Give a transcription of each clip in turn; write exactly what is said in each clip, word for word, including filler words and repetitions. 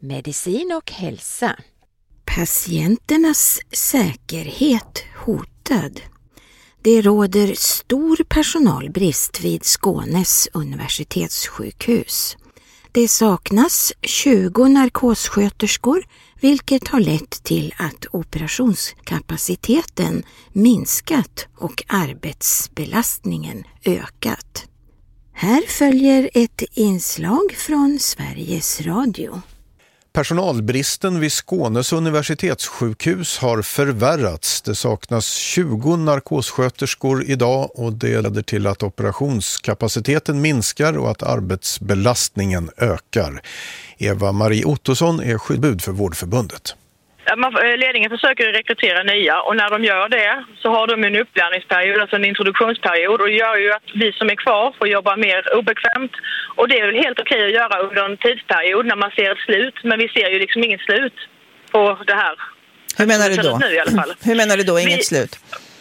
Medicin och hälsa. Patienternas säkerhet hotad. Det råder stor personalbrist vid Skånes universitetssjukhus. Det saknas tjugo narkossköterskor, vilket har lett till att operationskapaciteten minskat och arbetsbelastningen ökat. Här följer ett inslag från Sveriges Radio. Personalbristen vid Skånes universitetssjukhus har förvärrats. Det saknas tjugo narkossköterskor idag och det leder till att operationskapaciteten minskar och att arbetsbelastningen ökar. Eva-Marie Ottosson är skyddsombud för Vårdförbundet. Ledningen försöker rekrytera nya och när de gör det så har de en upplärningsperiod, alltså en introduktionsperiod, och det gör ju att vi som är kvar får jobba mer obekvämt, och det är väl helt okej att göra under en tidsperiod när man ser ett slut, men vi ser ju liksom inget slut på det här. Hur menar du då? Nu, i alla fall. Hur menar du då inget vi, slut?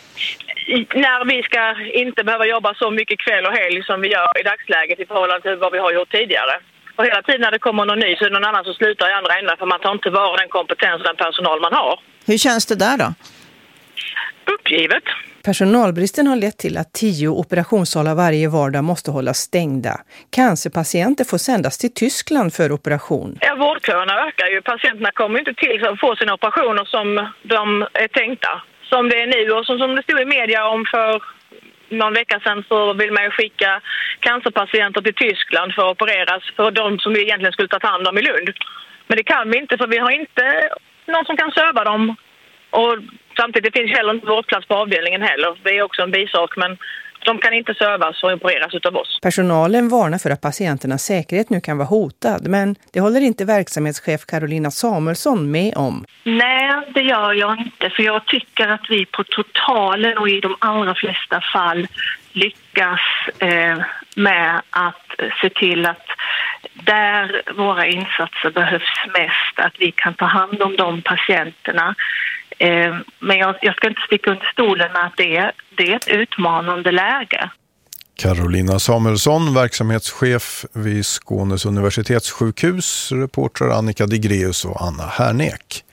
När vi ska inte behöva jobba så mycket kväll och helg som vi gör i dagsläget i förhållande till vad vi har gjort tidigare. Och hela tiden när det kommer någon ny så är det någon annan som slutar i andra ändar, för man tar inte vara den kompetens och den personal man har. Hur känns det där då? Uppgivet. Personalbristen har lett till att tio operationssalar varje vardag måste hållas stängda. Cancerpatienter får sändas till Tyskland för operation. Ja, vårdköerna ökar ju. Patienterna kommer inte till att få sina operationer som de är tänkta. Som det är nu och som, som det stod i media om för någon vecka sedan, så vill man ju skicka cancerpatienter till Tyskland för att opereras för de som vi egentligen skulle ta hand om i Lund. Men det kan vi inte, för vi har inte någon som kan serva dem. Och samtidigt finns heller inte vårdplats på avdelningen heller. Det är också en bisak, men de kan inte servas och opereras utav oss. Personalen varnar för att patienternas säkerhet nu kan vara hotad, men det håller inte verksamhetschef Carolina Samuelsson med om. Nej, det gör jag inte, för jag tycker att vi på totalen och i de allra flesta fall lyckas eh, med att se till att där våra insatser behövs mest, att vi kan ta hand om de patienterna. Eh, men jag, jag ska inte sticka under stolen med att det, det är ett utmanande läge. Carolina Samuelsson, verksamhetschef vid Skånes universitetssjukhus, reportrar Annika Digreus och Anna Härnek.